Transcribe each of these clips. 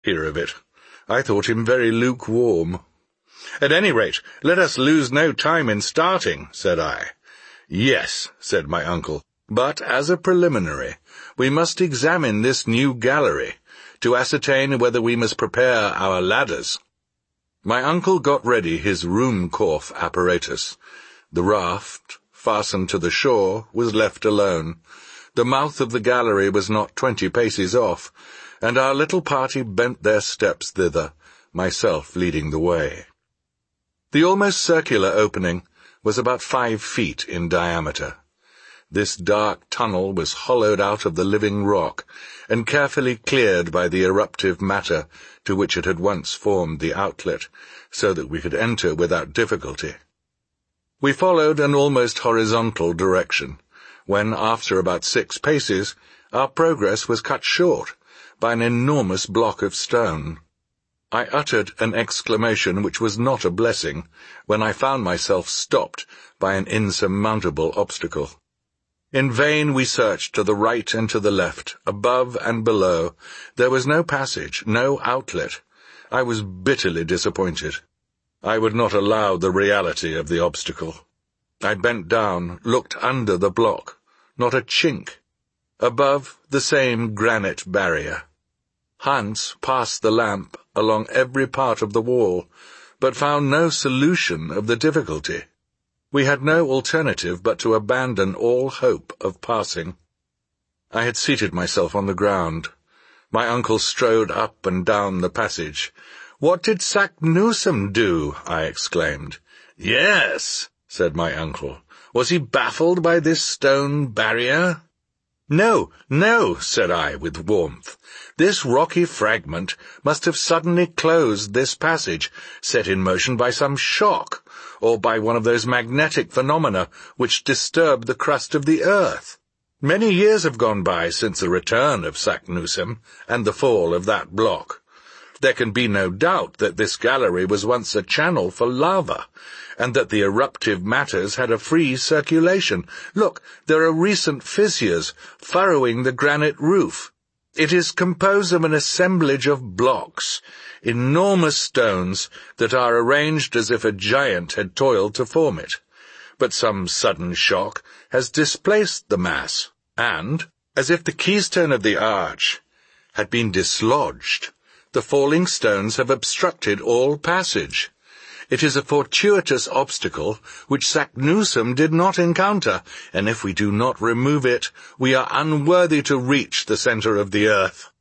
hear of it. I thought him very lukewarm. "At any rate, let us lose no time in starting," said I. "Yes," said my uncle, "but as a preliminary, we must examine this new gallery, to ascertain whether we must prepare our ladders." My uncle got ready his Ruhmkorff apparatus. The raft, fastened to the shore, was left alone. The mouth of the gallery was not 20 paces off, and our little party bent their steps thither, myself leading the way. The almost circular opening was about 5 feet in diameter. This dark tunnel was hollowed out of the living rock, and carefully cleared by the eruptive matter to which it had once formed the outlet, so that we could enter without difficulty. We followed an almost horizontal direction, when, after about 6 paces, our progress was cut short by an enormous block of stone. I uttered an exclamation which was not a blessing, when I found myself stopped by an insurmountable obstacle. In vain we searched to the right and to the left, above and below. There was no passage, no outlet. I was bitterly disappointed. I would not allow the reality of the obstacle. I bent down, looked under the block. Not a chink. Above, the same granite barrier. Hans passed the lamp along every part of the wall, but found no solution of the difficulty. We had no alternative but to abandon all hope of passing. I had seated myself on the ground. My uncle strode up and down the passage. "What did Saknussemm do?" I exclaimed. "Yes," said my uncle. "Was he baffled by this stone barrier?" "No, no," said I with warmth. "This rocky fragment must have suddenly closed this passage, set in motion by some shock, or by one of those magnetic phenomena which disturb the crust of the earth. Many years have gone by since the return of Saknussemm and the fall of that block. There can be no doubt that this gallery was once a channel for lava, and that the eruptive matters had a free circulation. Look, there are recent fissures furrowing the granite roof. It is composed of an assemblage of blocks, enormous stones that are arranged as if a giant had toiled to form it. But some sudden shock has displaced the mass, and, as if the keystone of the arch had been dislodged, the falling stones have obstructed all passage. It is a fortuitous obstacle which Saknussemm did not encounter, and if we do not remove it, we are unworthy to reach the center of the earth."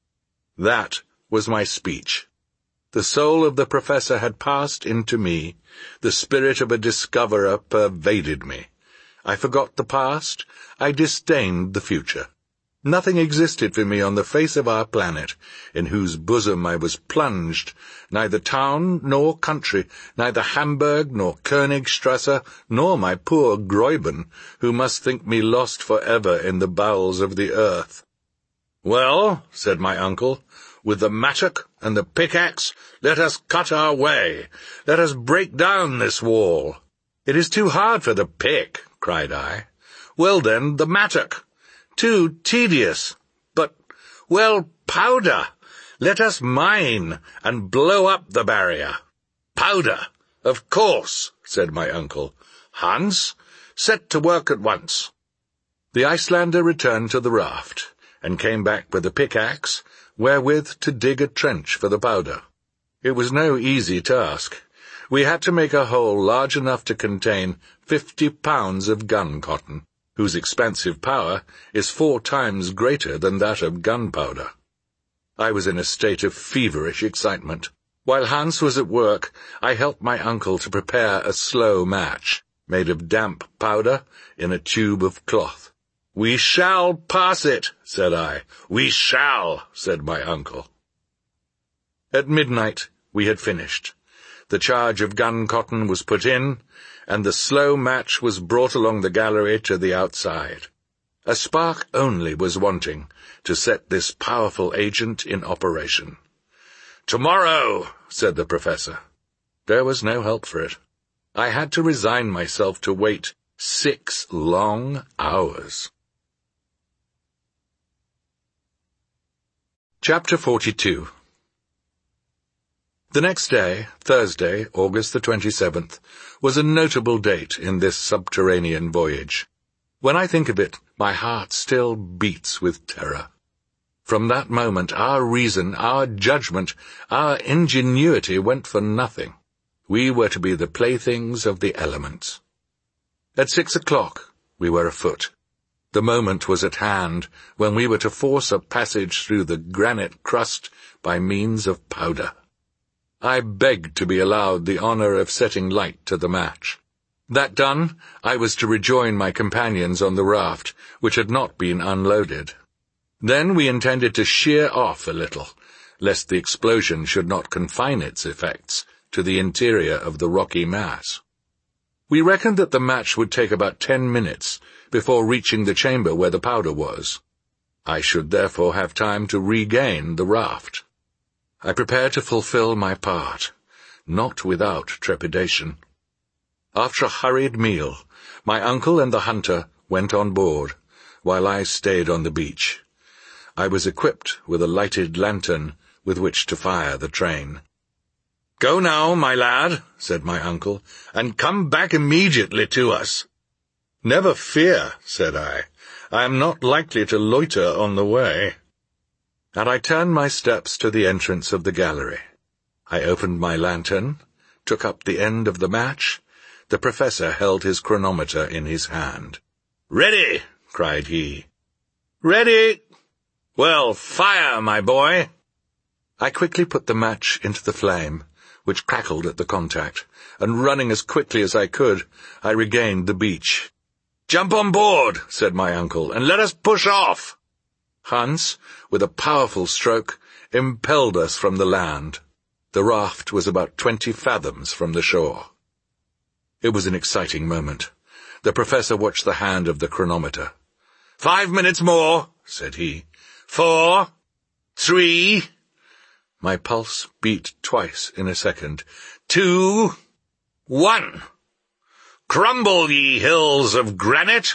That was my speech. The soul of the professor had passed into me. The spirit of a discoverer pervaded me. I forgot the past. I disdained the future. Nothing existed for me on the face of our planet, in whose bosom I was plunged, neither town nor country, neither Hamburg nor Königstrasse, nor my poor Gräuben, who must think me lost for ever in the bowels of the earth. "Well," said my uncle, "with the mattock and the pickaxe, let us cut our way. Let us break down this wall." "It is too hard for the pick," cried I. "Well then, the mattock. Too tedious. But, well, powder. Let us mine and blow up the barrier." "Powder, of course," said my uncle. "Hans, set to work at once." The Icelander returned to the raft, and came back with a pickaxe, wherewith to dig a trench for the powder. It was no easy task. We had to make a hole large enough to contain 50 pounds of gun cotton, whose expansive power is 4 times greater than that of gunpowder. I was in a state of feverish excitement. While Hans was at work, I helped my uncle to prepare a slow match, made of damp powder, in a tube of cloth. "We shall pass it," said I. "We shall," said my uncle. At midnight we had finished. The charge of gun cotton was put in, and the slow match was brought along the gallery to the outside. A spark only was wanting to set this powerful agent in operation. "Tomorrow," said the professor. There was no help for it. I had to resign myself to wait 6 long hours. Chapter 42. The next day, Thursday, August the 27th, was a notable date in this subterranean voyage. When I think of it, my heart still beats with terror. From that moment, our reason, our judgment, our ingenuity went for nothing. We were to be the playthings of the elements. At 6 o'clock, we were afoot. The moment was at hand when we were to force a passage through the granite crust by means of powder. I begged to be allowed the honor of setting light to the match. That done, I was to rejoin my companions on the raft, which had not been unloaded. Then we intended to sheer off a little, lest the explosion should not confine its effects to the interior of the rocky mass. We reckoned that the match would take about 10 minutes before reaching the chamber where the powder was. I should therefore have time to regain the raft. I prepared to fulfill my part, not without trepidation. After a hurried meal, my uncle and the hunter went on board, while I stayed on the beach. I was equipped with a lighted lantern with which to fire the train. "Go now, my lad," said my uncle, "and come back immediately to us." "Never fear," said I am not likely to loiter on the way." And I turned my steps to the entrance of the gallery. I opened my lantern, took up the end of the match. The professor held his chronometer in his hand. "Ready!" cried he. "Ready! Well, fire, my boy!" I quickly put the match into the flame, which crackled at the contact, and running as quickly as I could, I regained the beach. "Jump on board," said my uncle, "and let us push off." Hans, with a powerful stroke, impelled us from the land. The raft was about 20 fathoms from the shore. It was an exciting moment. The professor watched the hand of the chronometer. 5 minutes more," said he. 4, 3... My pulse beat twice in a second. 2, 1. "Crumble, ye hills of granite!"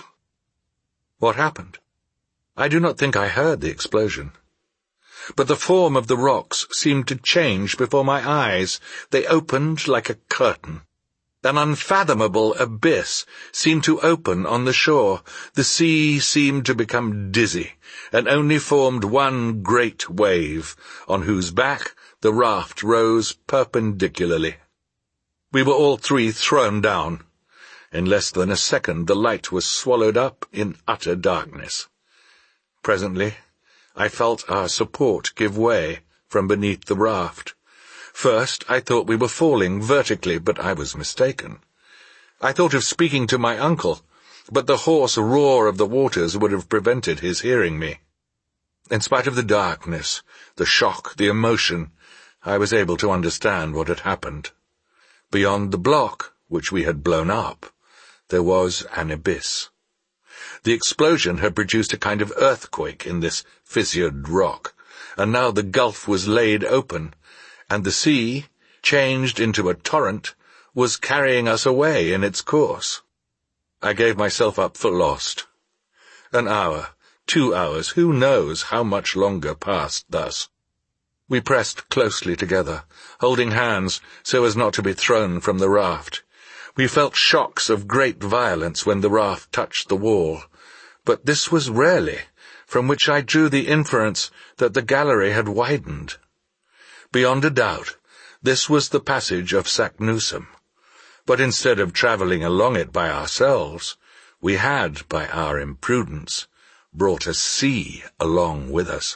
What happened? I do not think I heard the explosion. But the form of the rocks seemed to change before my eyes. They opened like a curtain. An unfathomable abyss seemed to open on the shore. The sea seemed to become dizzy, and only formed one great wave, on whose back the raft rose perpendicularly. We were all three thrown down. In less than a second the light was swallowed up in utter darkness. Presently I felt our support give way from beneath the raft. First I thought we were falling vertically, but I was mistaken. I thought of speaking to my uncle, but the hoarse roar of the waters would have prevented his hearing me. In spite of the darkness, the shock, the emotion, I was able to understand what had happened. Beyond the block, which we had blown up, there was an abyss. The explosion had produced a kind of earthquake in this fissured rock, and now the gulf was laid open, and the sea, changed into a torrent, was carrying us away in its course. I gave myself up for lost. An hour, 2 hours, who knows how much longer passed thus. We pressed closely together, holding hands so as not to be thrown from the raft. We felt shocks of great violence when the raft touched the wall, but this was rarely, from which I drew the inference that the gallery had widened. Beyond a doubt, this was the passage of Saknussemm, but instead of travelling along it by ourselves, we had, by our imprudence, brought a sea along with us.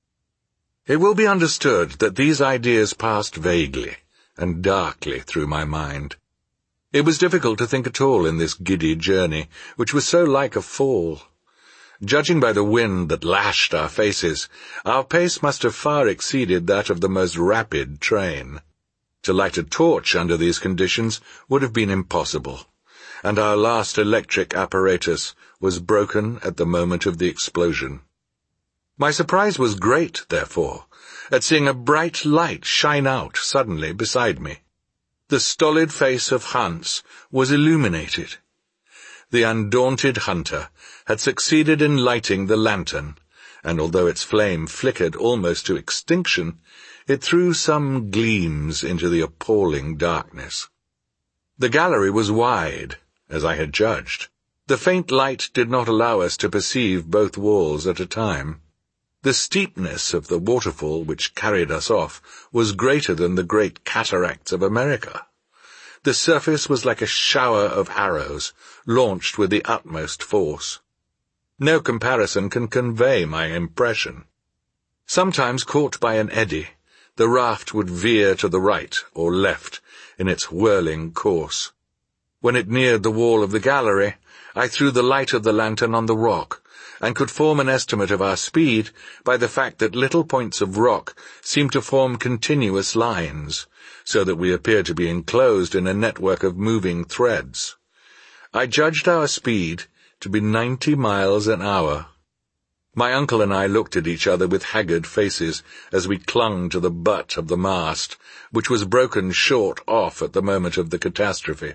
It will be understood that these ideas passed vaguely and darkly through my mind. It was difficult to think at all in this giddy journey, which was so like a fall. Judging by the wind that lashed our faces, our pace must have far exceeded that of the most rapid train. To light a torch under these conditions would have been impossible, and our last electric apparatus was broken at the moment of the explosion. My surprise was great, therefore, at seeing a bright light shine out suddenly beside me. The stolid face of Hans was illuminated. The undaunted hunter had succeeded in lighting the lantern, and although its flame flickered almost to extinction, It threw some gleams into the appalling darkness. The gallery was wide, as I had judged. The faint light did not allow us to perceive both walls at a time. The steepness of the waterfall which carried us off was greater than the great cataracts of America. The surface was like a shower of arrows, launched with the utmost force. No comparison can convey my impression. Sometimes caught by an eddy, the raft would veer to the right or left in its whirling course. When it neared the wall of the gallery, I threw the light of the lantern on the rock, and could form an estimate of our speed by the fact that little points of rock seemed to form continuous lines, so that we appeared to be enclosed in a network of moving threads. I judged our speed to be 90 miles an hour. My uncle and I looked at each other with haggard faces as we clung to the butt of the mast, which was broken short off at the moment of the catastrophe.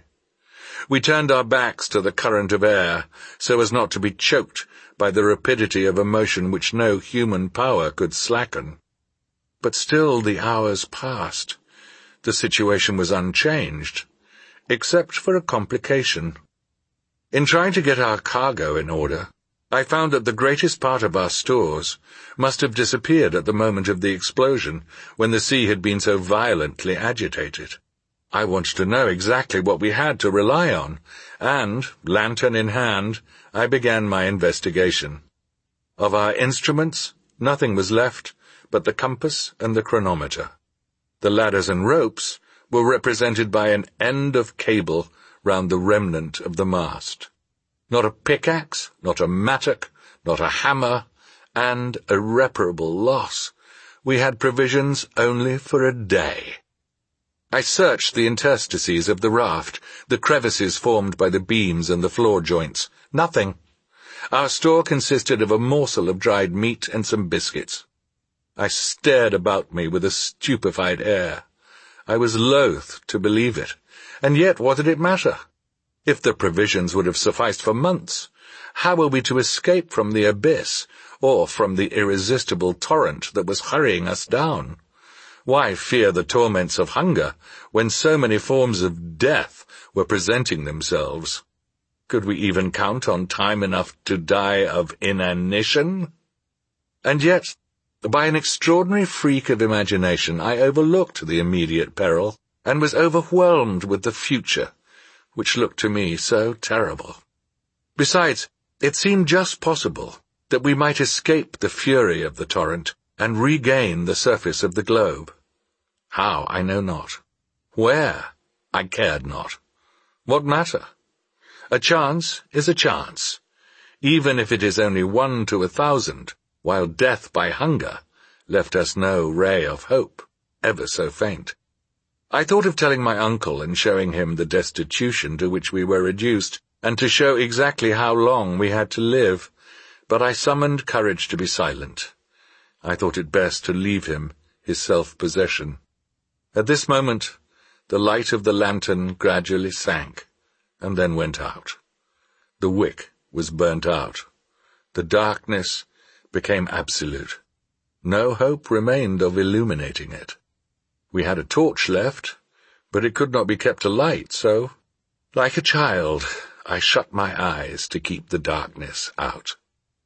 We turned our backs to the current of air, so as not to be choked by the rapidity of a motion which no human power could slacken. But still the hours passed. The situation was unchanged, except for a complication. In trying to get our cargo in order, I found that the greatest part of our stores must have disappeared at the moment of the explosion, when the sea had been so violently agitated. I wanted to know exactly what we had to rely on, and, lantern in hand, I began my investigation. Of our instruments, nothing was left but the compass and the chronometer. The ladders and ropes were represented by an end of cable round the remnant of the mast. Not a pickaxe, not a mattock, not a hammer, and irreparable loss. We had provisions only for a day. I searched the interstices of the raft, the crevices formed by the beams and the floor joints. Nothing. Our store consisted of a morsel of dried meat and some biscuits. I stared about me with a stupefied air. I was loath to believe it, and yet what did it matter? If the provisions would have sufficed for months, how were we to escape from the abyss, or from the irresistible torrent that was hurrying us down? Why fear the torments of hunger, when so many forms of death were presenting themselves? Could we even count on time enough to die of inanition? And yet, by an extraordinary freak of imagination, I overlooked the immediate peril, and was overwhelmed with the future, which looked to me so terrible. Besides, it seemed just possible that we might escape the fury of the torrent and regain the surface of the globe. How, I know not. Where, I cared not. What matter? A chance is a chance, even if it is only 1 to 1,000, while death by hunger left us no ray of hope, ever so faint. I thought of telling my uncle and showing him the destitution to which we were reduced, and to show exactly how long we had to live, but I summoned courage to be silent. I thought it best to leave him his self-possession. At this moment, the light of the lantern gradually sank, and then went out. The wick was burnt out. The darkness became absolute. No hope remained of illuminating it. We had a torch left, but it could not be kept alight, so, like a child, I shut my eyes to keep the darkness out.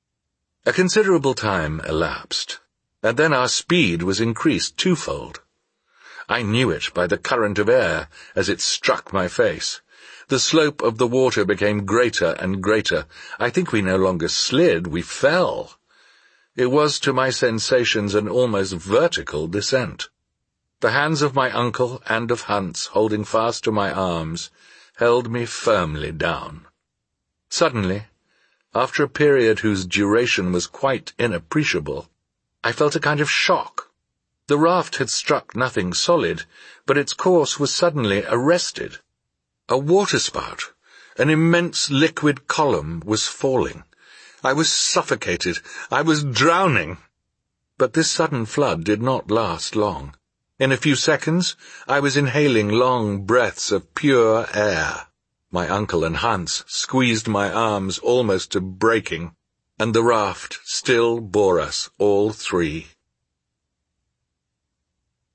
A considerable time elapsed, and then our speed was increased twofold. I knew it by the current of air as it struck my face. The slope of the water became greater and greater. I think we no longer slid, we fell. It was, to my sensations, an almost vertical descent. The hands of my uncle and of Hans, holding fast to my arms, held me firmly down. Suddenly, after a period whose duration was quite inappreciable, I felt a kind of shock. The raft had struck nothing solid, but its course was suddenly arrested. A waterspout, an immense liquid column, was falling. I was suffocated. I was drowning. But this sudden flood did not last long. In a few seconds, I was inhaling long breaths of pure air. My uncle and Hans squeezed my arms almost to breaking, and the raft still bore us all three.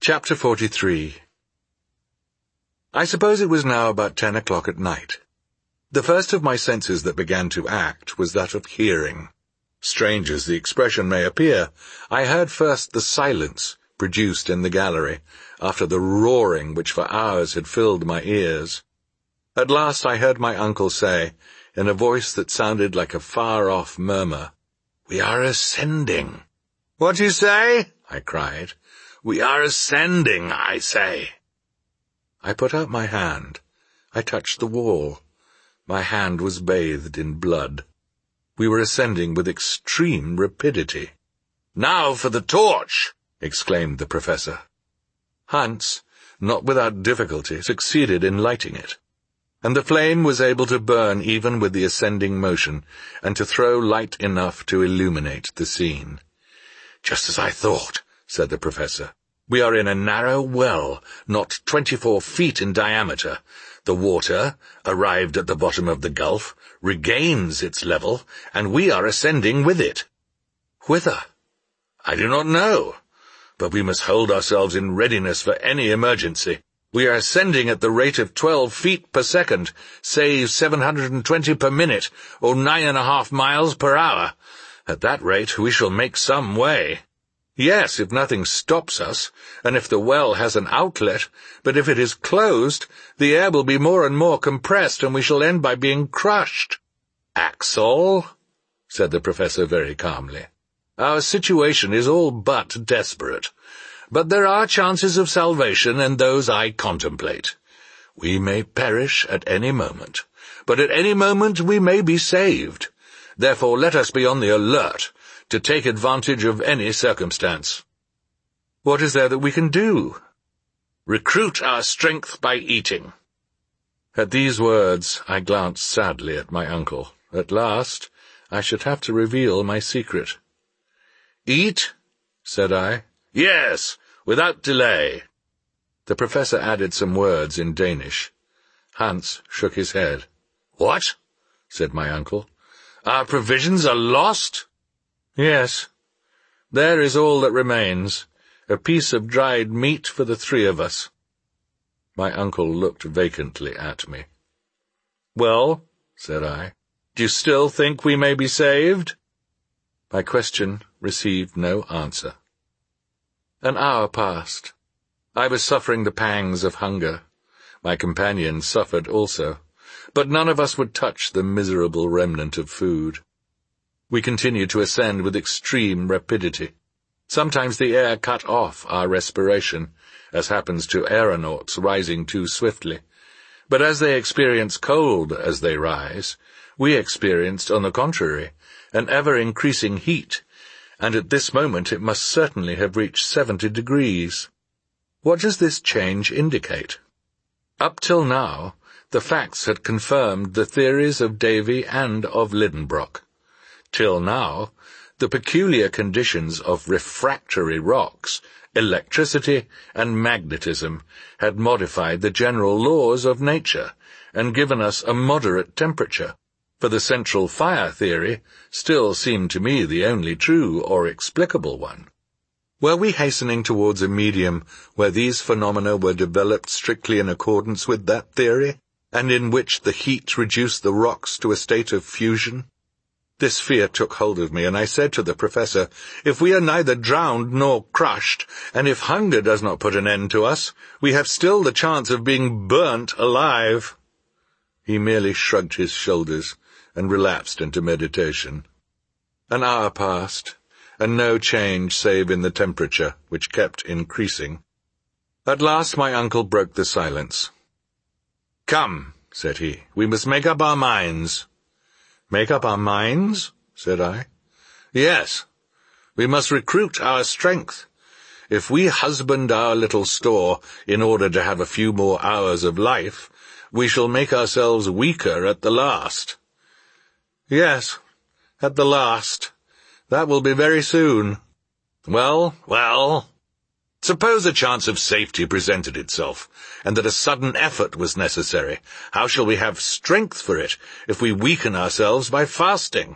Chapter 43. I suppose it was now about 10 o'clock at night. The first of my senses that began to act was that of hearing. Strange as the expression may appear, I heard first the silence produced in the gallery, after the roaring which for hours had filled my ears. At last I heard my uncle say, in a voice that sounded like a far-off murmur, "We are ascending." "What do you say?" I cried. "We are ascending, I say." I put out my hand. I touched the wall. My hand was bathed in blood. We were ascending with extreme rapidity. "Now for the torch!" exclaimed the professor. Hans, not without difficulty, succeeded in lighting it, and the flame was able to burn even with the ascending motion, and to throw light enough to illuminate the scene. "Just as I thought," said the professor. "We are in a narrow well, not 24 feet in diameter. The water, arrived at the bottom of the gulf, regains its level, and we are ascending with it. Whither? I do not know, but we must hold ourselves in readiness for any emergency. We are ascending at the rate of 12 feet per second, say 720 per minute, or 9.5 miles per hour. At that rate we shall make some way. Yes, if nothing stops us, and if the well has an outlet, but if it is closed, the air will be more and more compressed, and we shall end by being crushed." "Axel," said the professor very calmly, "our situation is all but desperate, but there are chances of salvation, and those I contemplate. We may perish at any moment, but at any moment we may be saved. Therefore let us be on the alert to take advantage of any circumstance." "What is there that we can do?" "Recruit our strength by eating." At these words I glanced sadly at my uncle. At last I should have to reveal my secret. "Eat?" said I. "Yes, without delay." The professor added some words in Danish. Hans shook his head. "What?" said my uncle. "Our provisions are lost?" "Yes. There is all that remains, a piece of dried meat for the 3 of us." My uncle looked vacantly at me. "Well," said I, "do you still think we may be saved?" My question received no answer. An hour passed. I was suffering the pangs of hunger. My companions suffered also, but none of us would touch the miserable remnant of food. We continued to ascend with extreme rapidity. Sometimes the air cut off our respiration, as happens to aeronauts rising too swiftly. But as they experience cold as they rise, we experienced, on the contrary, an ever-increasing heat, and at this moment it must certainly have reached 70 degrees. What does this change indicate? Up till now, the facts had confirmed the theories of Davy and of Lidenbrock. Till now, the peculiar conditions of refractory rocks, electricity, and magnetism had modified the general laws of nature and given us a moderate temperature, for the central fire theory still seemed to me the only true or explicable one. Were we hastening towards a medium where these phenomena were developed strictly in accordance with that theory, and in which the heat reduced the rocks to a state of fusion? This fear took hold of me, and I said to the professor, "If we are neither drowned nor crushed, and if hunger does not put an end to us, we have still the chance of being burnt alive." He merely shrugged his shoulders and relapsed into meditation. An hour passed, and no change save in the temperature, which kept increasing. At last my uncle broke the silence. "Come," said he, "we must make up our minds." "Make up our minds?" said I. "Yes. We must recruit our strength. If we husband our little store in order to have a few more hours of life, we shall make ourselves weaker at the last." "Yes, at the last. That will be very soon." Well, suppose a chance of safety presented itself, and that a sudden effort was necessary. How shall we have strength for it if we weaken ourselves by fasting?"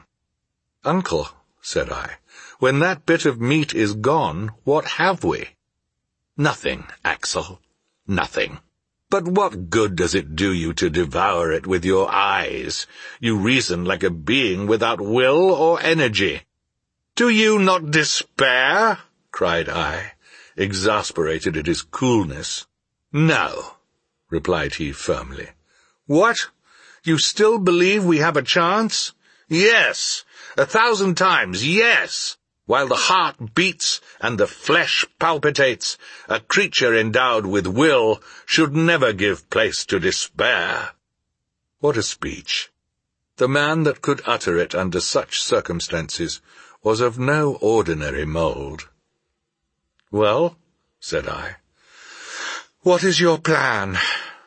"Uncle," said I, "when that bit of meat is gone, what have we?" Nothing, Axel. Nothing. But what good does it do you to devour it with your eyes? You reason like a being without will or energy. Do you not despair? Cried I, exasperated at his coolness. No, replied he firmly. What? You still believe we have a chance? Yes, 1,000 times, yes! While the heart beats and the flesh palpitates, a creature endowed with will should never give place to despair. What a speech! The man that could utter it under such circumstances was of no ordinary mould. Well, said I, what is your plan?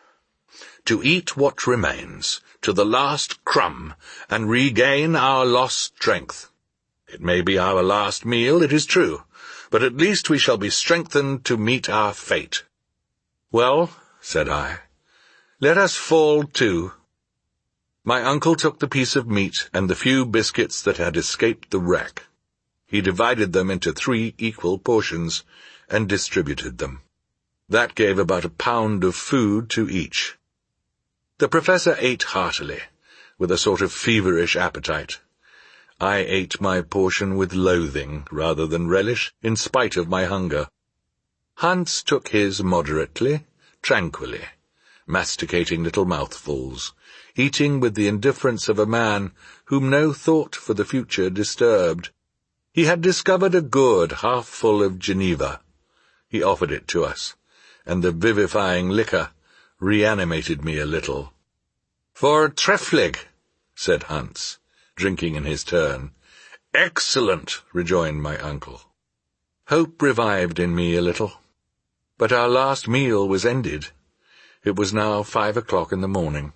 To eat what remains, to the last crumb, and regain our lost strength. It may be our last meal, it is true, but at least we shall be strengthened to meet our fate. Well, said I, let us fall to. My uncle took the piece of meat and the few biscuits that had escaped the wreck. He divided them into 3 equal portions and distributed them. That gave about a pound of food to each. The professor ate heartily, with a sort of feverish appetite. I ate my portion with loathing rather than relish, in spite of my hunger. Hans took his moderately, tranquilly, masticating little mouthfuls, eating with the indifference of a man whom no thought for the future disturbed. He had discovered a gourd half full of Geneva. He offered it to us, and the vivifying liquor reanimated me a little. "For Trefflig," said Hans, drinking in his turn. "Excellent," rejoined my uncle. Hope revived in me a little. But our last meal was ended. It was now 5 o'clock in the morning.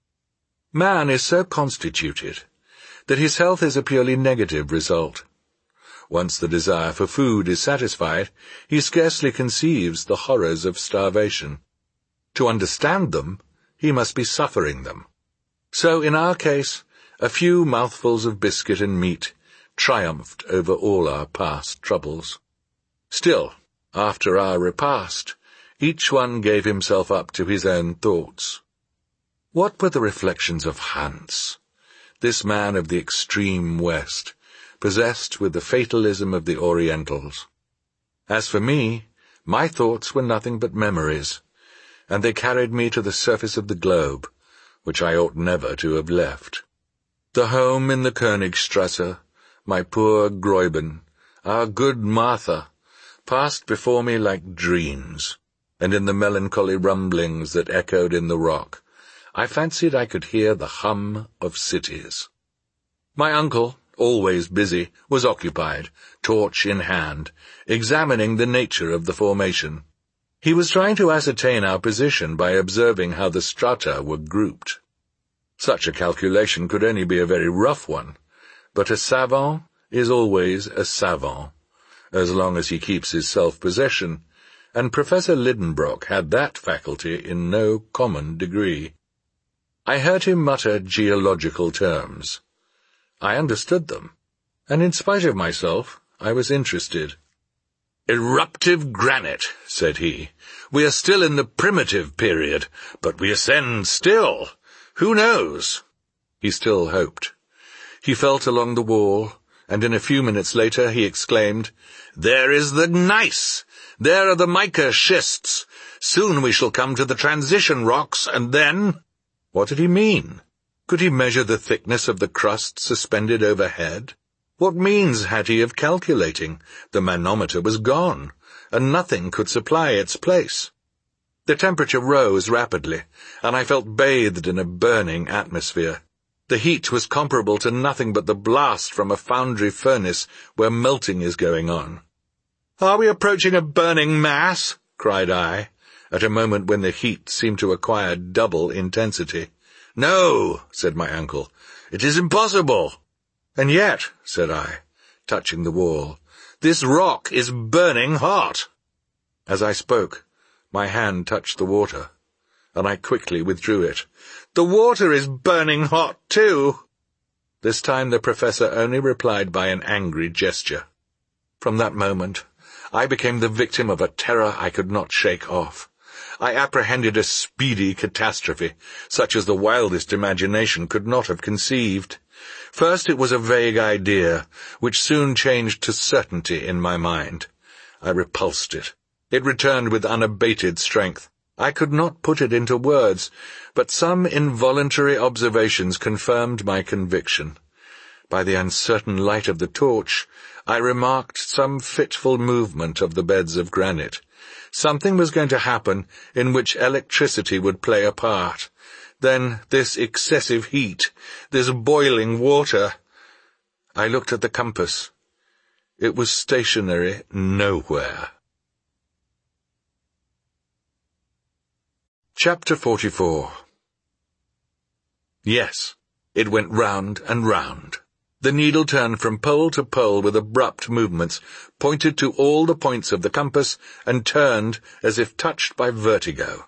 Man is so constituted that his health is a purely negative result. Once the desire for food is satisfied, he scarcely conceives the horrors of starvation. To understand them, he must be suffering them. So, in our case, a few mouthfuls of biscuit and meat triumphed over all our past troubles. Still, after our repast, each one gave himself up to his own thoughts. What were the reflections of Hans, this man of the extreme West, possessed with the fatalism of the Orientals? As for me, my thoughts were nothing but memories, and they carried me to the surface of the globe, which I ought never to have left. The home in the Königstrasse, my poor Gräuben, our good Martha, passed before me like dreams, and in the melancholy rumblings that echoed in the rock, I fancied I could hear the hum of cities. My uncle, always busy, was occupied, torch in hand, examining the nature of the formation. He was trying to ascertain our position by observing how the strata were grouped. Such a calculation could only be a very rough one, but a savant is always a savant, as long as he keeps his self-possession, and Professor Lidenbrock had that faculty in no common degree. I heard him mutter geological terms. I understood them, and in spite of myself, I was interested. "Eruptive granite," said he. "We are still in the primitive period, but we ascend still. Who knows?" He still hoped. He felt along the wall, and in a few minutes later he exclaimed, "There is the gneiss! There are the mica schists! Soon we shall come to the transition rocks, and then—" What did he mean? Could he measure the thickness of the crust suspended overhead? What means had he of calculating? The manometer was gone, and nothing could supply its place. The temperature rose rapidly, and I felt bathed in a burning atmosphere. The heat was comparable to nothing but the blast from a foundry furnace where melting is going on. "Are we approaching a burning mass?" cried I, at a moment when the heat seemed to acquire double intensity. "No," said my uncle, "it is impossible." "And yet," said I, touching the wall, "this rock is burning hot." As I spoke, my hand touched the water, and I quickly withdrew it. "The water is burning hot, too." This time the professor only replied by an angry gesture. From that moment, I became the victim of a terror I could not shake off. I apprehended a speedy catastrophe, such as the wildest imagination could not have conceived. First it was a vague idea, which soon changed to certainty in my mind. I repulsed it. It returned with unabated strength. I could not put it into words, but some involuntary observations confirmed my conviction. By the uncertain light of the torch, I remarked some fitful movement of the beds of granite. Something was going to happen in which electricity would play a part. Then this excessive heat, this boiling water. I looked at the compass. It was stationary nowhere. Chapter 44. Yes, it went round and round. The needle turned from pole to pole with abrupt movements, pointed to all the points of the compass, and turned as if touched by vertigo.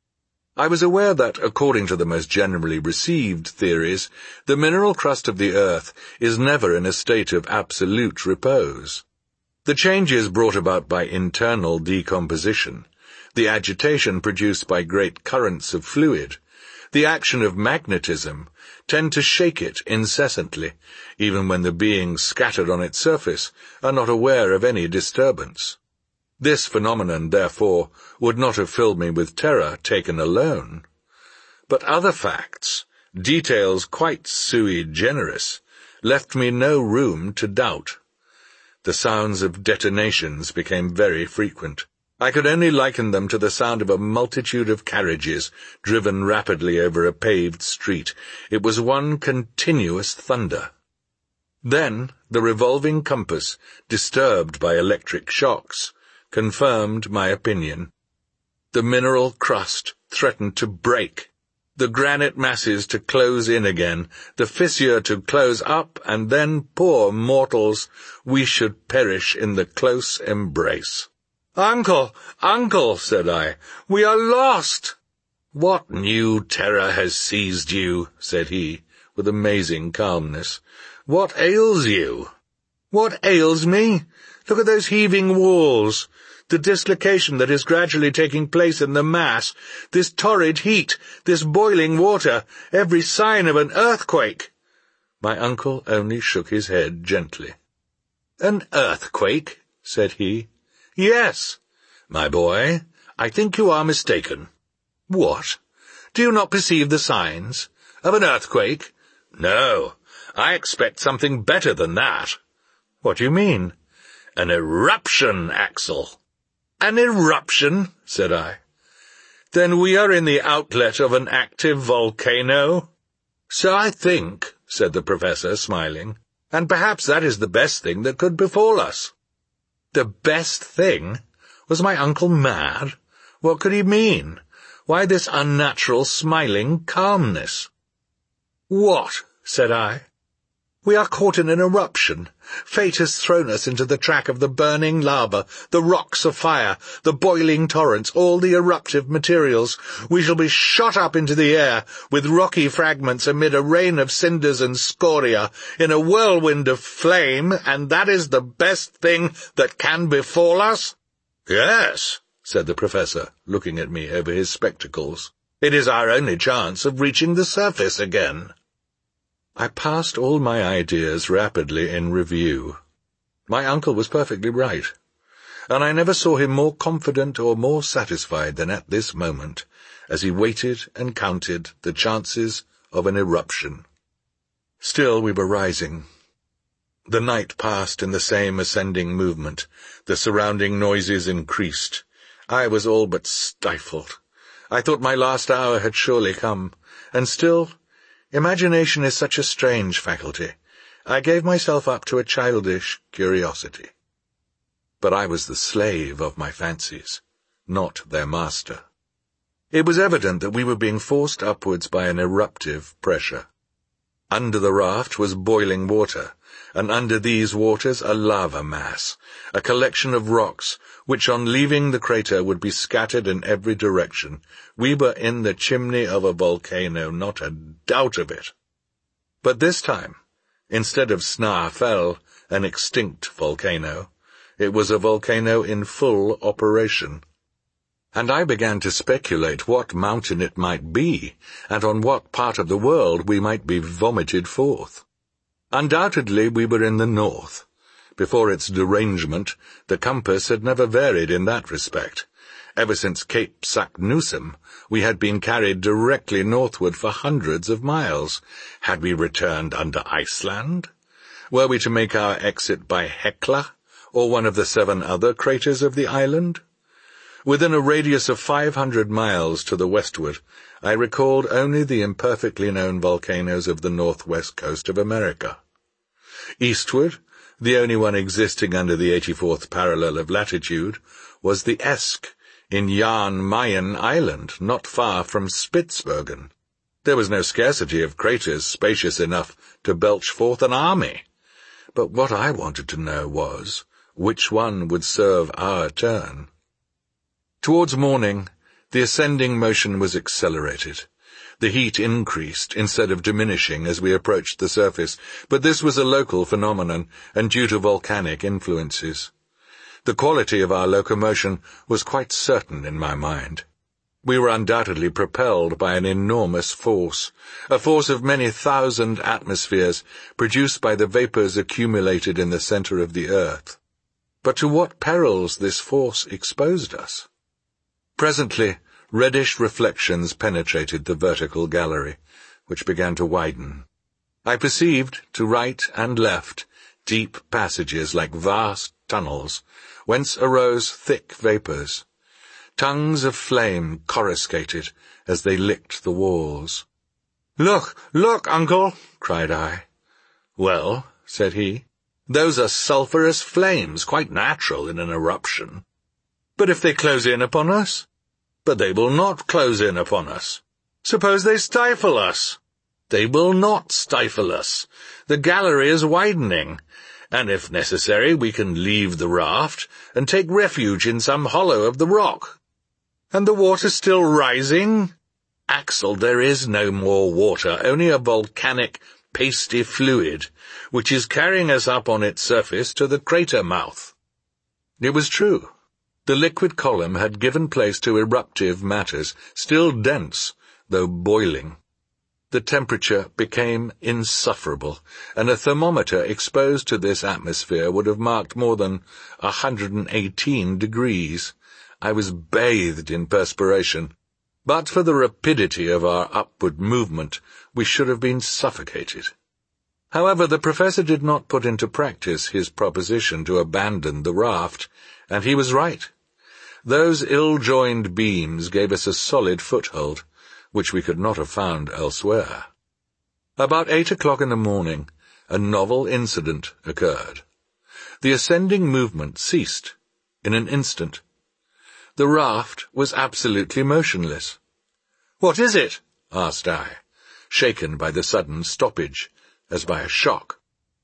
I was aware that, according to the most generally received theories, the mineral crust of the earth is never in a state of absolute repose. The changes brought about by internal decomposition, the agitation produced by great currents of fluid, the action of magnetism, tend to shake it incessantly, even when the beings scattered on its surface are not aware of any disturbance. This phenomenon, therefore, would not have filled me with terror taken alone. But other facts, details quite sui generis, left me no room to doubt. The sounds of detonations became very frequent. I could only liken them to the sound of a multitude of carriages driven rapidly over a paved street. It was one continuous thunder. Then the revolving compass, disturbed by electric shocks, confirmed my opinion. The mineral crust threatened to break, the granite masses to close in again, the fissure to close up, and then, poor mortals, we should perish in the close embrace. "Uncle, uncle," said I, "we are lost." "What new terror has seized you?" said he, with amazing calmness. "What ails you?" "What ails me? Look at those heaving walls, the dislocation that is gradually taking place in the mass, this torrid heat, this boiling water, every sign of an earthquake." My uncle only shook his head gently. "An earthquake?" said he. "Yes, my boy, I think you are mistaken." "What? Do you not perceive the signs of an earthquake?" "No, I expect something better than that." "What do you mean?" "An eruption, Axel." "An eruption?" said I. "Then we are in the outlet of an active volcano?" "So I think," said the professor, smiling, "and perhaps that is the best thing that could befall us." The best thing? Was my uncle mad? What could he mean? Why this unnatural smiling calmness? "What?" said I. "We are caught in an eruption. Fate has thrown us into the track of the burning lava, the rocks of fire, the boiling torrents, all the eruptive materials. We shall be shot up into the air, with rocky fragments amid a rain of cinders and scoria, in a whirlwind of flame, and that is the best thing that can befall us?" "Yes," said the professor, looking at me over his spectacles. "It is our only chance of reaching the surface again." I passed all my ideas rapidly in review. My uncle was perfectly right, and I never saw him more confident or more satisfied than at this moment, as he waited and counted the chances of an eruption. Still we were rising. The night passed in the same ascending movement. The surrounding noises increased. I was all but stifled. I thought my last hour had surely come, and still, imagination is such a strange faculty. I gave myself up to a childish curiosity. But I was the slave of my fancies, not their master. It was evident that we were being forced upwards by an eruptive pressure. Under the raft was boiling water, and under these waters a lava mass, a collection of rocks, which on leaving the crater would be scattered in every direction. We were in the chimney of a volcano, not a doubt of it. But this time, instead of Snaefell, an extinct volcano, It was a volcano in full operation. And I began to speculate what mountain it might be, and on what part of the world we might be vomited forth. Undoubtedly we were in the north. Before its derangement, the compass had never varied in that respect. Ever since Cape Saknussemm, we had been carried directly northward for hundreds of miles. Had we returned under Iceland? Were we to make our exit by Hekla, or one of the 7 other craters of the island? Within a radius of 500 miles to the westward, I recalled only the imperfectly known volcanoes of the northwest coast of America. Eastward, the only one existing under the 84th parallel of latitude, was the Esk, in Jan Mayen Island, not far from Spitsbergen. There was no scarcity of craters spacious enough to belch forth an army. But what I wanted to know was, which one would serve our turn? Towards morning, the ascending motion was accelerated. The heat increased instead of diminishing as we approached the surface, but this was a local phenomenon and due to volcanic influences. The quality of our locomotion was quite certain in my mind. We were undoubtedly propelled by an enormous force, a force of many thousand atmospheres produced by the vapors accumulated in the center of the earth. But to what perils this force exposed us? Presently, reddish reflections penetrated the vertical gallery, which began to widen. I perceived, to right and left, deep passages like vast tunnels, whence arose thick vapors. Tongues of flame coruscated as they licked the walls. "Look, look, uncle!" cried I. "Well," said he, "those are sulphurous flames, quite natural in an eruption." "But if they close in upon us?" "But they will not close in upon us." "Suppose they stifle us?" "They will not stifle us. The gallery is widening, and if necessary we can leave the raft and take refuge in some hollow of the rock." "And the water still rising?" "Axel, there is no more water, only a volcanic, pasty fluid, which is carrying us up on its surface to the crater mouth." It was true. The liquid column had given place to eruptive matters, still dense, though boiling. The temperature became insufferable, and a thermometer exposed to this atmosphere would have marked more than 118 degrees. I was bathed in perspiration. But for the rapidity of our upward movement, we should have been suffocated. However, the professor did not put into practice his proposition to abandon the raft, and he was right. Those ill-joined beams gave us a solid foothold, which we could not have found elsewhere. About 8 o'clock in the morning, a novel incident occurred. The ascending movement ceased in an instant. The raft was absolutely motionless. "What is it?" asked I, shaken by the sudden stoppage, as by a shock.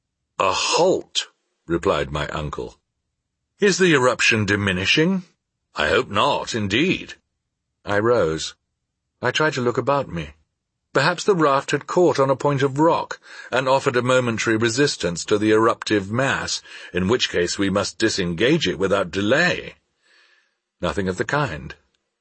"A halt," replied my uncle. "Is the eruption diminishing?" "I hope not, indeed." I rose. I tried to look about me. Perhaps the raft had caught on a point of rock, and offered a momentary resistance to the eruptive mass, in which case we must disengage it without delay. Nothing of the kind.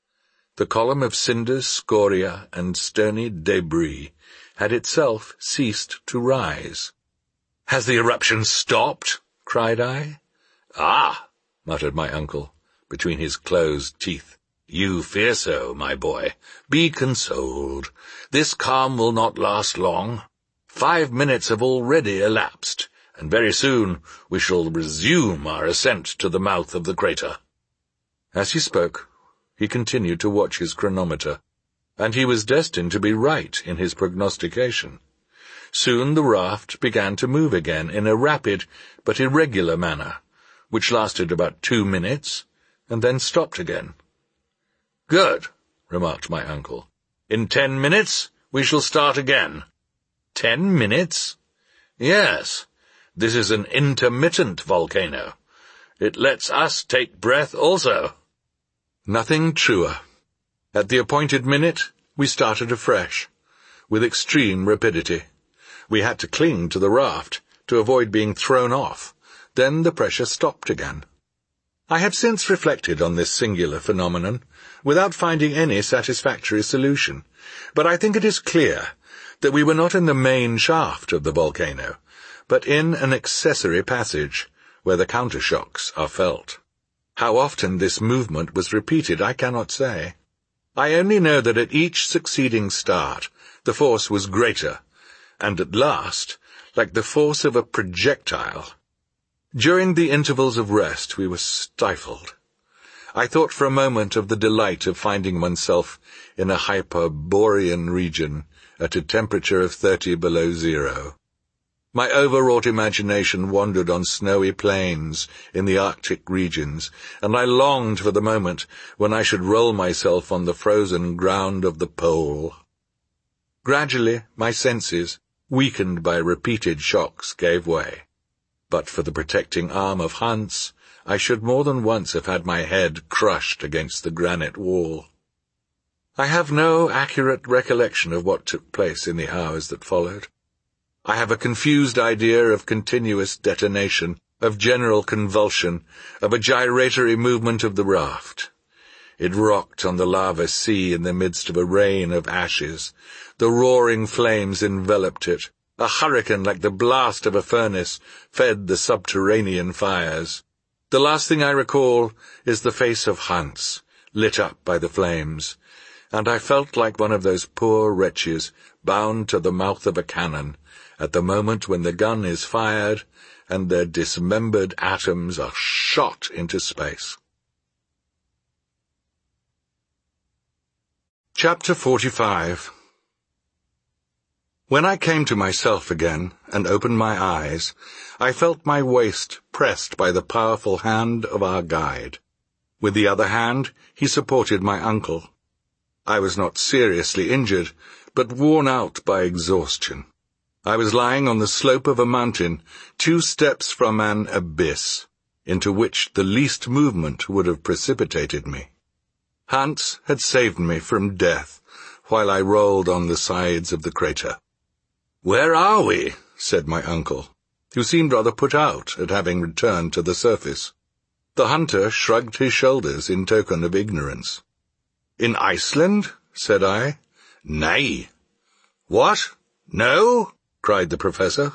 The column of cinders, scoria, and stony debris had itself ceased to rise. "Has the eruption stopped?" cried I. "Ah," muttered my uncle, between his closed teeth. "You fear so, my boy. Be consoled. This calm will not last long. 5 minutes have already elapsed, and very soon we shall resume our ascent to the mouth of the crater." As he spoke, he continued to watch his chronometer, and he was destined to be right in his prognostication. Soon the raft began to move again in a rapid but irregular manner, which lasted about 2 minutes, and then stopped again. "Good," remarked my uncle. "In 10 minutes we shall start again." 10 minutes? "Yes. This is an intermittent volcano. It lets us take breath also." Nothing truer. At the appointed minute, we started afresh, with extreme rapidity. We had to cling to the raft to avoid being thrown off. Then the pressure stopped again. I have since reflected on this singular phenomenon, without finding any satisfactory solution, but I think it is clear that we were not in the main shaft of the volcano, but in an accessory passage, where the countershocks are felt. How often this movement was repeated I cannot say. I only know that at each succeeding start the force was greater, and at last, like the force of a projectile. During the intervals of rest we were stifled. I thought for a moment of the delight of finding oneself in a Hyperborean region at a temperature of 30 below zero. My overwrought imagination wandered on snowy plains in the Arctic regions, and I longed for the moment when I should roll myself on the frozen ground of the pole. Gradually, my senses, weakened by repeated shocks, gave way. But for the protecting arm of Hans, I should more than once have had my head crushed against the granite wall. I have no accurate recollection of what took place in the hours that followed. I have a confused idea of continuous detonation, of general convulsion, of a gyratory movement of the raft. It rocked on the lava sea in the midst of a rain of ashes. The roaring flames enveloped it. A hurricane like the blast of a furnace fed the subterranean fires. The last thing I recall is the face of Hans, lit up by the flames, and I felt like one of those poor wretches bound to the mouth of a cannon at the moment when the gun is fired and their dismembered atoms are shot into space. Chapter 45. When I came to myself again and opened my eyes, I felt my waist pressed by the powerful hand of our guide. With the other hand, he supported my uncle. I was not seriously injured, but worn out by exhaustion. I was lying on the slope of a mountain, 2 steps from an abyss, into which the least movement would have precipitated me. Hans had saved me from death, while I rolled on the sides of the crater. "Where are we?" said my uncle, who seemed rather put out at having returned to the surface. The hunter shrugged his shoulders in token of ignorance. "In Iceland?" said I. "Nay." "What? No?" cried the professor.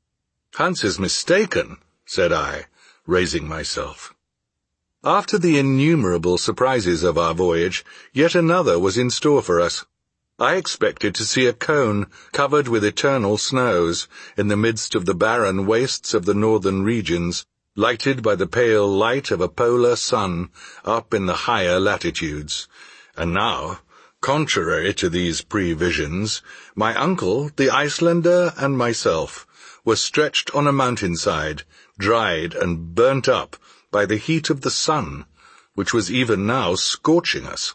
"Hans is mistaken," said I, raising myself. After the innumerable surprises of our voyage, yet another was in store for us. I expected to see a cone covered with eternal snows in the midst of the barren wastes of the northern regions, lighted by the pale light of a polar sun up in the higher latitudes. And now, contrary to these previsions, my uncle, the Icelander, and myself were stretched on a mountainside, dried and burnt up by the heat of the sun, which was even now scorching us.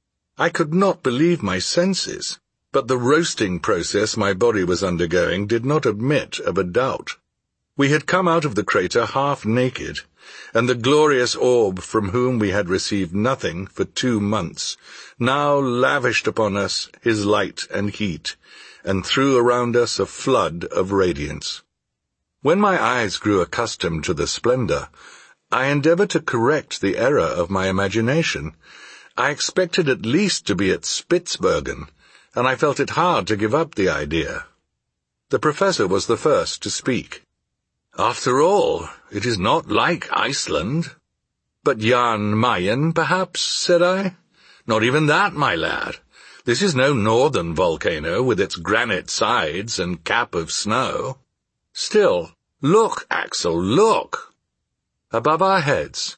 I could not believe my senses, but the roasting process my body was undergoing did not admit of a doubt. We had come out of the crater half naked, and the glorious orb from whom we had received nothing for 2 months now lavished upon us his light and heat, and threw around us a flood of radiance. When my eyes grew accustomed to the splendor, I endeavored to correct the error of my imagination. I expected at least to be at Spitzbergen, and I felt it hard to give up the idea. The professor was the first to speak. "After all, it is not like Iceland." "But Jan Mayen, perhaps?" said I. "Not even that, my lad. This is no northern volcano with its granite sides and cap of snow. Still, look, Axel, look!" Above our heads,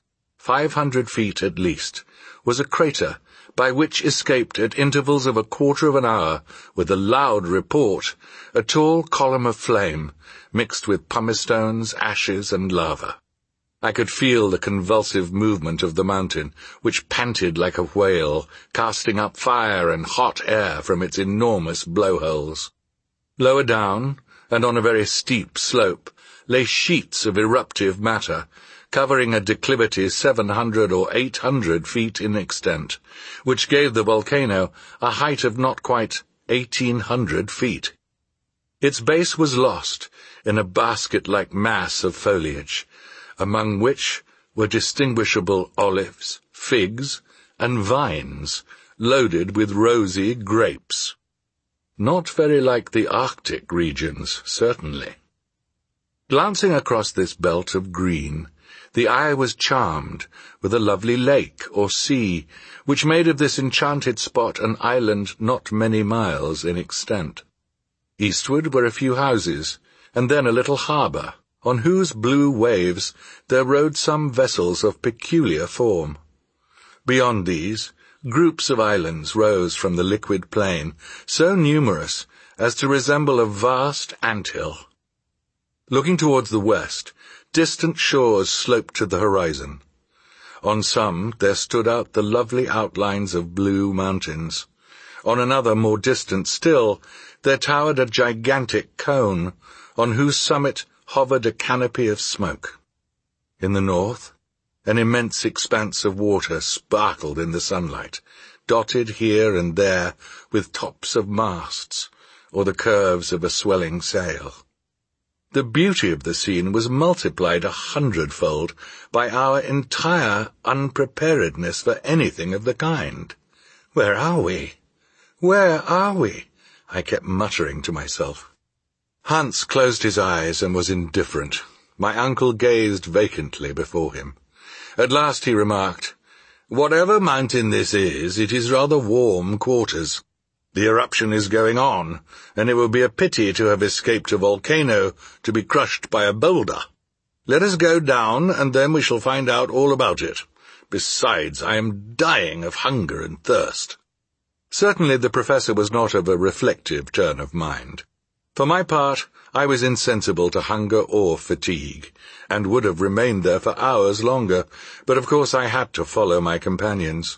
500 feet at least, was a crater by which escaped at intervals of a quarter of an hour, with a loud report, a tall column of flame, mixed with pumice stones, ashes, and lava. I could feel the convulsive movement of the mountain, which panted like a whale, casting up fire and hot air from its enormous blowholes. Lower down, and on a very steep slope, lay sheets of eruptive matter, covering a declivity 700 or 800 feet in extent, which gave the volcano a height of not quite 1,800 feet. Its base was lost in a basket-like mass of foliage, among which were distinguishable olives, figs, and vines, loaded with rosy grapes. Not very like the Arctic regions, certainly. Glancing across this belt of green, the eye was charmed with a lovely lake or sea, which made of this enchanted spot an island not many miles in extent. Eastward were a few houses, and then a little harbour, on whose blue waves there rode some vessels of peculiar form. Beyond these, groups of islands rose from the liquid plain, so numerous as to resemble a vast ant-hill. Looking towards the west, distant shores sloped to the horizon. On some there stood out the lovely outlines of blue mountains. On another, more distant still, there towered a gigantic cone, on whose summit hovered a canopy of smoke. In the north, an immense expanse of water sparkled in the sunlight, dotted here and there with tops of masts, or the curves of a swelling sail. The beauty of the scene was multiplied 100-fold by our entire unpreparedness for anything of the kind. "Where are we? Where are we?" I kept muttering to myself. Hans closed his eyes and was indifferent. My uncle gazed vacantly before him. At last he remarked, "Whatever mountain this is, it is rather warm quarters. The eruption is going on, and it would be a pity to have escaped a volcano to be crushed by a boulder. Let us go down, and then we shall find out all about it. Besides, I am dying of hunger and thirst." Certainly the professor was not of a reflective turn of mind. For my part, I was insensible to hunger or fatigue, and would have remained there for hours longer, but of course I had to follow my companions.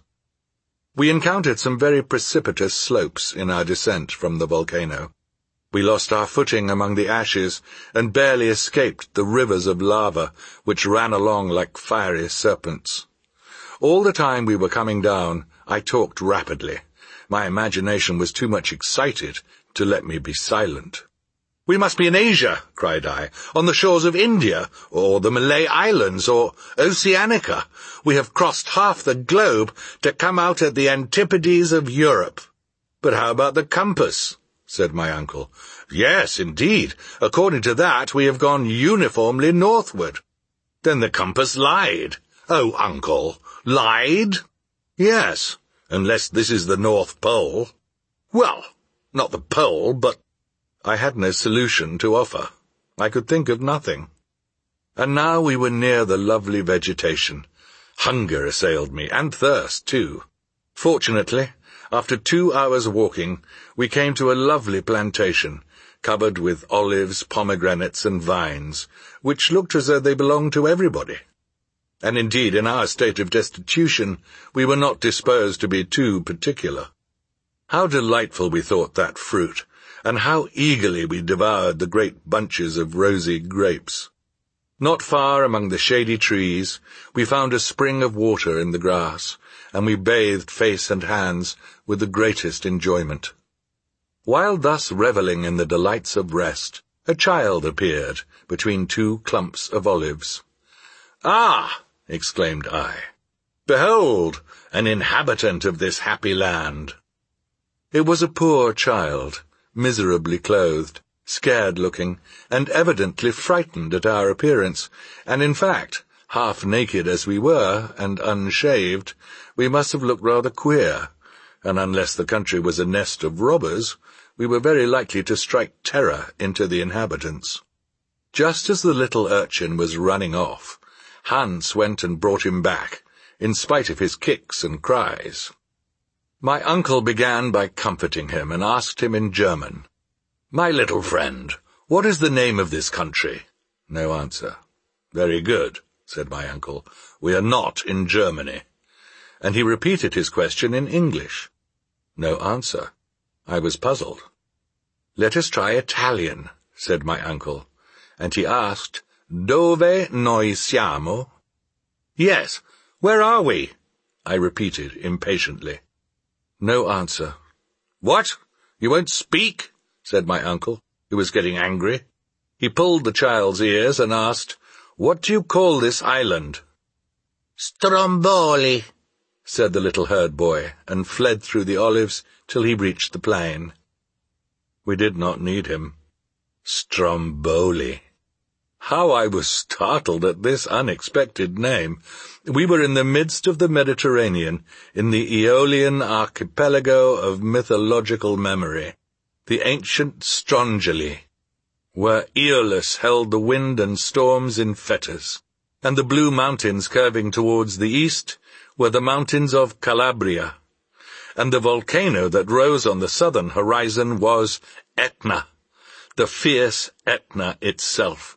We encountered some very precipitous slopes in our descent from the volcano. We lost our footing among the ashes, and barely escaped the rivers of lava which ran along like fiery serpents. All the time we were coming down, I talked rapidly. My imagination was too much excited to let me be silent. "We must be in Asia," cried I, "on the shores of India, or the Malay Islands, or Oceanica. We have crossed half the globe to come out at the antipodes of Europe." "But how about the compass?" said my uncle. "Yes, indeed. According to that, we have gone uniformly northward." "Then the compass lied." "Oh, uncle, lied?" "Yes, unless this is the North Pole." "Well, not the pole, but—" I had no solution to offer. I could think of nothing. And now we were near the lovely vegetation. Hunger assailed me, and thirst, too. Fortunately, after 2 hours' walking, we came to a lovely plantation, covered with olives, pomegranates, and vines, which looked as though they belonged to everybody. And indeed, in our state of destitution, we were not disposed to be too particular. How delightful we thought that fruit, and how eagerly we devoured the great bunches of rosy grapes. Not far among the shady trees, we found a spring of water in the grass, and we bathed face and hands with the greatest enjoyment. While thus revelling in the delights of rest, a child appeared between 2 clumps of olives. "Ah!" exclaimed I. "Behold, an inhabitant of this happy land." It was a poor child, miserably clothed, scared-looking, and evidently frightened at our appearance, and in fact, half naked as we were, and unshaved, we must have looked rather queer, and unless the country was a nest of robbers, we were very likely to strike terror into the inhabitants. Just as the little urchin was running off, Hans went and brought him back, in spite of his kicks and cries. My uncle began by comforting him and asked him in German, "My little friend, what is the name of this country?" No answer. "Very good," said my uncle. "We are not in Germany." And he repeated his question in English. No answer. I was puzzled. "Let us try Italian," said my uncle, and he asked, "Dove noi siamo?" "Yes, where are we?" I repeated impatiently. No answer. "What? You won't speak?" said my uncle, who was getting angry. He pulled the child's ears and asked, "What do you call this island?" "Stromboli," said the little herd boy, and fled through the olives till he reached the plain. We did not need him. Stromboli. How I was startled at this unexpected name. We were in the midst of the Mediterranean, in the Aeolian archipelago of mythological memory, the ancient Strongili, where Aeolus held the wind and storms in fetters, and the blue mountains curving towards the east were the mountains of Calabria, and the volcano that rose on the southern horizon was Etna, the fierce Etna itself.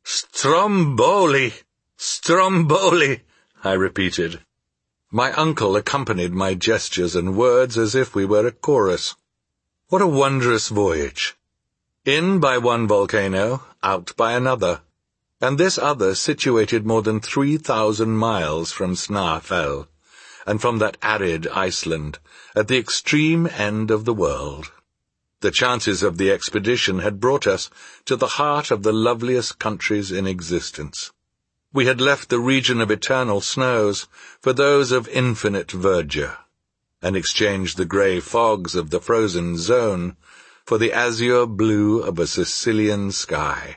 "Stromboli! Stromboli!" I repeated. My uncle accompanied my gestures and words as if we were a chorus. What a wondrous voyage! In by one volcano, out by another, and this other situated more than 3,000 miles from Snæfell, and from that arid Iceland, at the extreme end of the world. The chances of the expedition had brought us to the heart of the loveliest countries in existence. We had left the region of eternal snows for those of infinite verdure, and exchanged the grey fogs of the frozen zone for the azure blue of a Sicilian sky.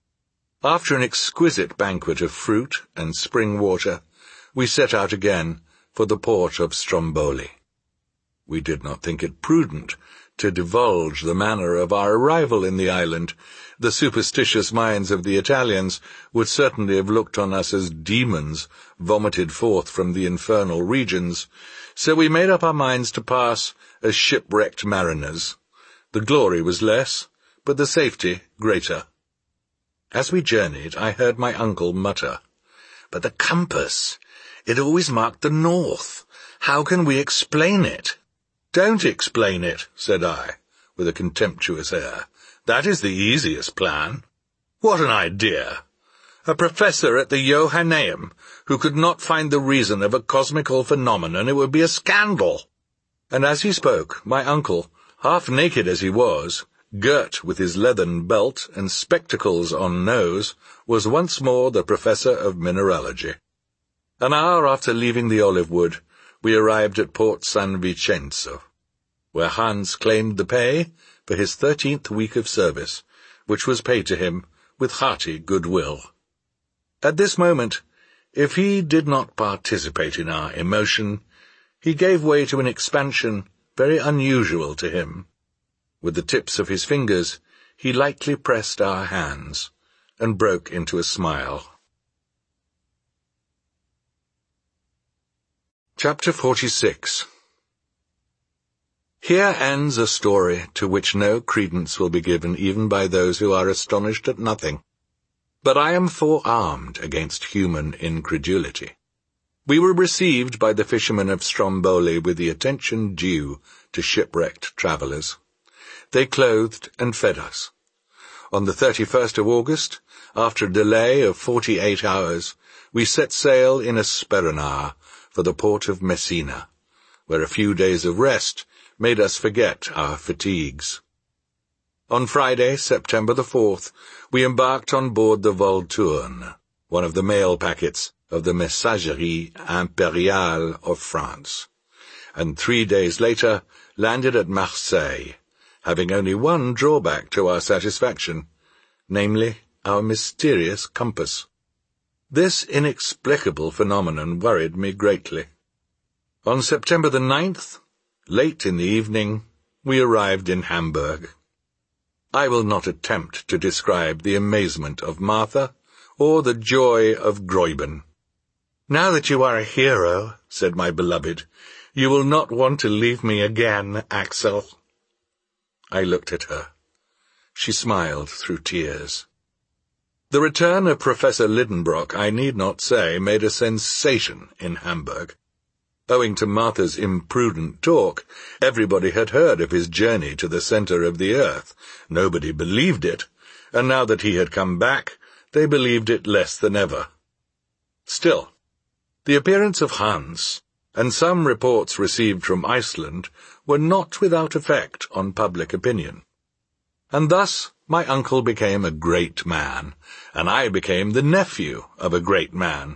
After an exquisite banquet of fruit and spring water, we set out again for the port of Stromboli. We did not think it prudent to divulge the manner of our arrival in the island. The superstitious minds of the Italians would certainly have looked on us as demons vomited forth from the infernal regions, so we made up our minds to pass as shipwrecked mariners. The glory was less, but the safety greater. As we journeyed, I heard my uncle mutter, "But the compass, it always marked the north. How can we explain it?" "Don't explain it," said I, with a contemptuous air. "That is the easiest plan." What an idea! A professor at the Johanneum who could not find the reason of a cosmical phenomenon, it would be a scandal. And as he spoke, my uncle, half naked as he was, girt with his leathern belt and spectacles on nose, was once more the professor of mineralogy. An hour after leaving the olive wood, we arrived at Port San Vincenzo, where Hans claimed the pay for his 13th week of service, which was paid to him with hearty goodwill. At this moment, if he did not participate in our emotion, he gave way to an expansion very unusual to him. With the tips of his fingers, he lightly pressed our hands, and broke into a smile. Chapter 46. Here ends a story to which no credence will be given even by those who are astonished at nothing. But I am forearmed against human incredulity. We were received by the fishermen of Stromboli with the attention due to shipwrecked travellers. They clothed and fed us. On the 31st of August, after a delay of 48 hours, we set sail in a speronare for the port of Messina, where a few days of rest made us forget our fatigues. On Friday, September the 4th, we embarked on board the Volturne, one of the mail packets of the Messagerie Impériale of France, and 3 days later landed at Marseille, having only one drawback to our satisfaction, namely our mysterious compass. This inexplicable phenomenon worried me greatly. On September the 9th, late in the evening, we arrived in Hamburg. I will not attempt to describe the amazement of Martha or the joy of Gräuben. "Now that you are a hero," said my beloved, "you will not want to leave me again, Axel." I looked at her. She smiled through tears. The return of Professor Lidenbrock, I need not say, made a sensation in Hamburg. Owing to Martha's imprudent talk, everybody had heard of his journey to the centre of the earth. Nobody believed it, and now that he had come back, they believed it less than ever. Still, the appearance of Hans, and some reports received from Iceland, were not without effect on public opinion. And thus my uncle became a great man, and I became the nephew of a great man,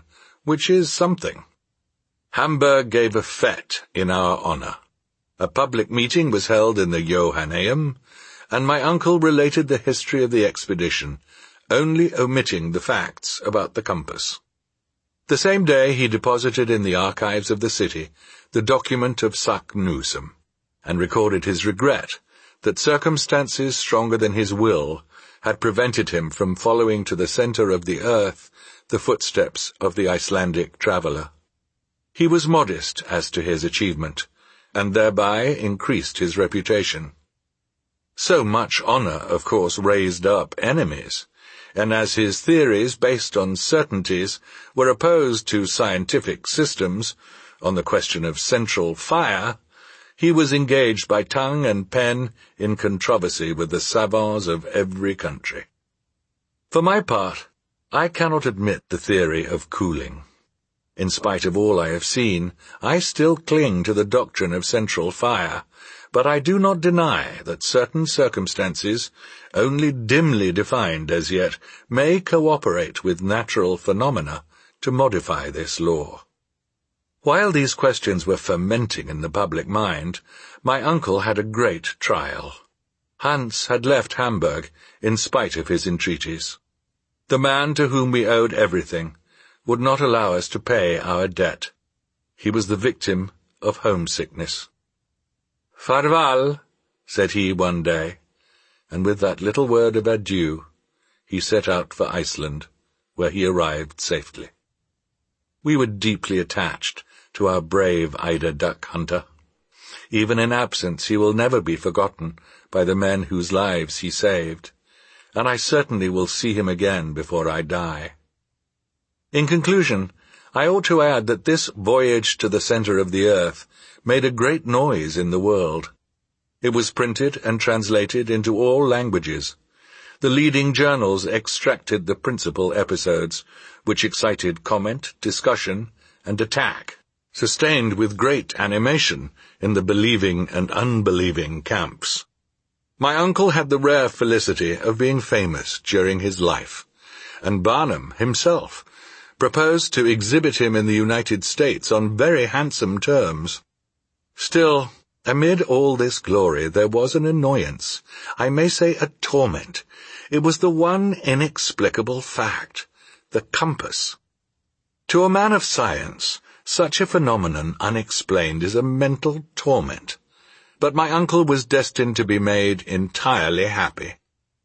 which is something. Hamburg gave a fete in our honor. A public meeting was held in the Johanneum, and my uncle related the history of the expedition, only omitting the facts about the compass. The same day he deposited in the archives of the city the document of Saknussemm, and recorded his regret that circumstances stronger than his will had prevented him from following to the center of the earth the footsteps of the Icelandic traveler. He was modest as to his achievement, and thereby increased his reputation. So much honor, of course, raised up enemies, and as his theories based on certainties were opposed to scientific systems on the question of central fire, he was engaged by tongue and pen in controversy with the savants of every country. For my part, I cannot admit the theory of cooling. In spite of all I have seen, I still cling to the doctrine of central fire, but I do not deny that certain circumstances, only dimly defined as yet, may cooperate with natural phenomena to modify this law. While these questions were fermenting in the public mind, my uncle had a great trial. Hans had left Hamburg in spite of his entreaties. The man to whom we owed everything would not allow us to pay our debt. He was the victim of homesickness. "Farval," said he one day, and with that little word of adieu, he set out for Iceland, where he arrived safely. We were deeply attached to our brave eider duck hunter. Even in absence he will never be forgotten by the men whose lives he saved, and I certainly will see him again before I die. In conclusion, I ought to add that this voyage to the center of the earth made a great noise in the world. It was printed and translated into all languages. The leading journals extracted the principal episodes, which excited comment, discussion, and attack, sustained with great animation in the believing and unbelieving camps. My uncle had the rare felicity of being famous during his life, and Barnum himself proposed to exhibit him in the United States on very handsome terms. Still, amid all this glory there was an annoyance, I may say a torment. It was the one inexplicable fact, the compass. To a man of science, such a phenomenon unexplained is a mental torment, but my uncle was destined to be made entirely happy.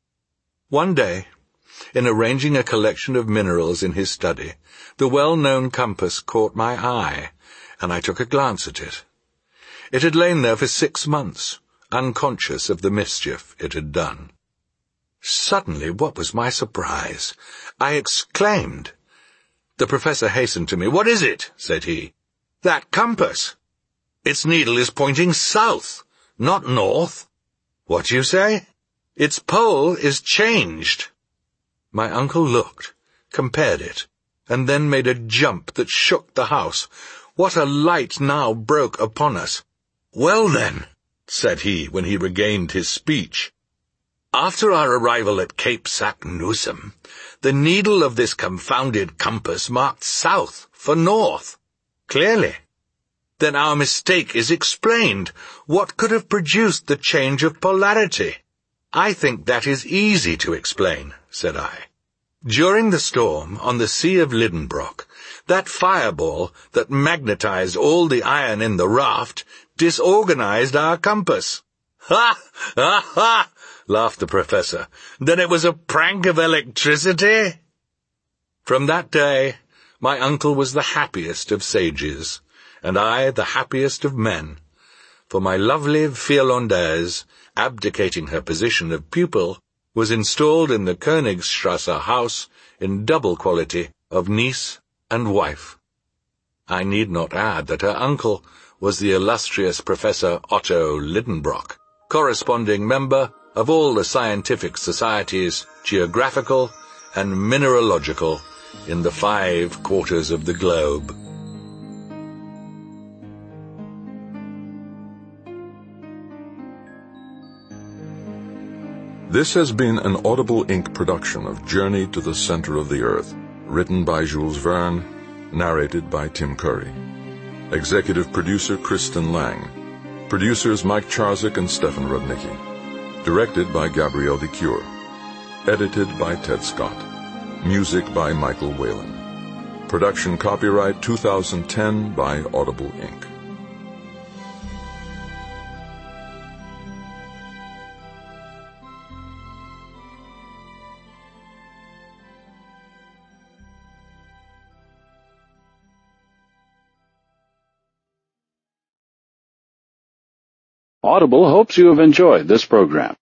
One day, in arranging a collection of minerals in his study, the well-known compass caught my eye, and I took a glance at it. It had lain there for 6 months, unconscious of the mischief it had done. Suddenly, what was my surprise? I exclaimed. The professor hastened to me. "What is it?" said he. "That compass. Its needle is pointing south, not north." "What do you say?" "Its pole is changed." My uncle looked, compared it, and then made a jump that shook the house. What a light now broke upon us! "Well then," said he when he regained his speech, "after our arrival at Cape Saknussemm, the needle of this confounded compass marked south for north. Clearly. Then our mistake is explained. What could have produced the change of polarity?" "I think that is easy to explain," said I. "During the storm on the Sea of Lidenbrock, that fireball that magnetized all the iron in the raft disorganized our compass." "Ha! Ha! Ha!" laughed the professor. "Then it was a prank of electricity?" From that day, my uncle was the happiest of sages, and I the happiest of men, for my lovely Vierlandaise, abdicating her position of pupil, was installed in the Königstrasse house in double quality of niece and wife. I need not add that her uncle was the illustrious Professor Otto Lidenbrock, corresponding member of all the scientific societies, geographical and mineralogical, in the 5 quarters of the globe. This has been an Audible Inc. production of Journey to the Center of the Earth, written by Jules Verne, Narrated by Tim Curry. Executive producer Kristen Lang. Producers Mike Charzik and Stefan Rudnicki. Directed by Gabrielle de Cure. Edited by Ted Scott. Music by Michael Whalen. Production copyright 2010 by Audible Inc. Audible hopes you have enjoyed this program.